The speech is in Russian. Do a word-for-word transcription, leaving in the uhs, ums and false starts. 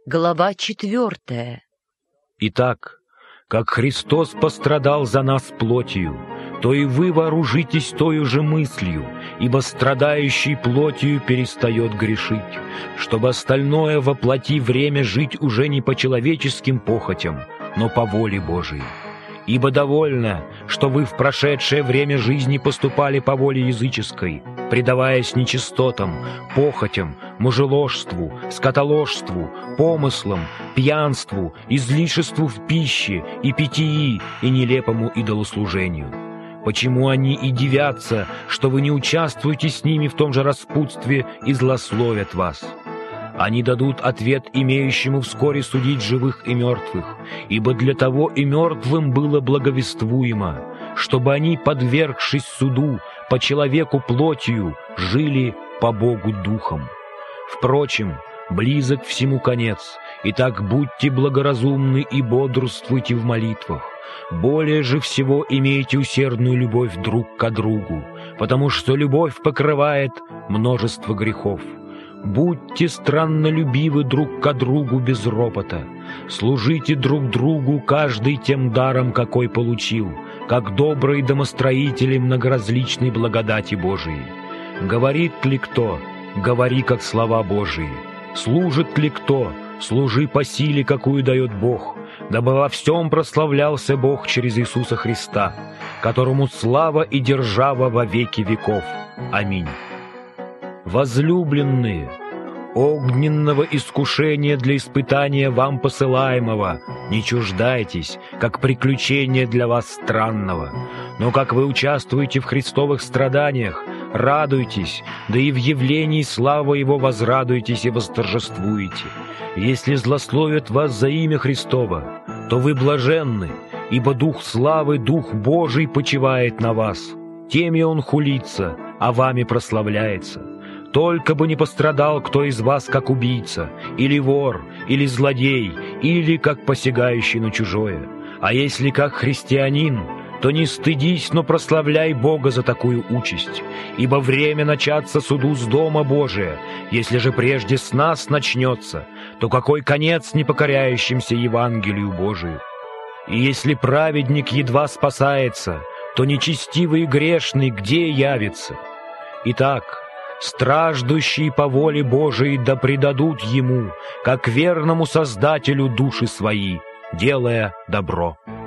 Глава четвертая. Итак, как Христос пострадал за нас плотью, то и вы вооружитесь тою же мыслью, ибо страдающий плотью перестает грешить, чтобы остальное во плоти время жить уже не по человеческим похотям, но по воле Божией. Ибо довольно, что вы в прошедшее время жизни поступали по воле языческой, предаваясь нечистотам, похотям, мужеложству, скотоложству, помыслам, пьянству, излишеству в пище и питьи и нелепому идолослужению. Почему они и дивятся, что вы не участвуете с ними в том же распутстве и злословят вас? Они дадут ответ имеющему вскоре судить живых и мертвых, ибо для того и мертвым было благовествуемо, чтобы они, подвергшись суду по человеку плотью, жили по Богу духом. Впрочем, близок всему конец, итак будьте благоразумны и бодрствуйте в молитвах. Более же всего имейте усердную любовь друг к другу, потому что любовь покрывает множество грехов. Будьте страннолюбивы друг к другу без ропота. Служите друг другу каждый тем даром, какой получил, как добрые домостроители многоразличной благодати Божией. Говорит ли кто, говори как слова Божии. Служит ли кто, служи по силе, какую дает Бог, дабы во всем прославлялся Бог через Иисуса Христа, которому слава и держава во веки веков. Аминь. Возлюбленные, огненного искушения для испытания вам посылаемого не чуждайтесь, как приключения для вас странного. Но как вы участвуете в Христовых страданиях, радуйтесь, да и в явлении славы Его возрадуйтесь и восторжествуете. Если злословят вас за имя Христово, то вы блаженны, ибо Дух славы, Дух Божий почивает на вас. Теми Он хулится, а вами прославляется. Только бы не пострадал кто из вас как убийца, или вор, или злодей, или как посягающий на чужое. А если как христианин, то не стыдись, но прославляй Бога за такую участь, ибо время начаться суду с дома Божия. Если же прежде с нас начнется, то какой конец непокоряющимся Евангелию Божию? И если праведник едва спасается, то нечестивый и грешный где явится? Итак, страждущие по воле Божией да предадут Ему, как верному Создателю души свои, делая добро.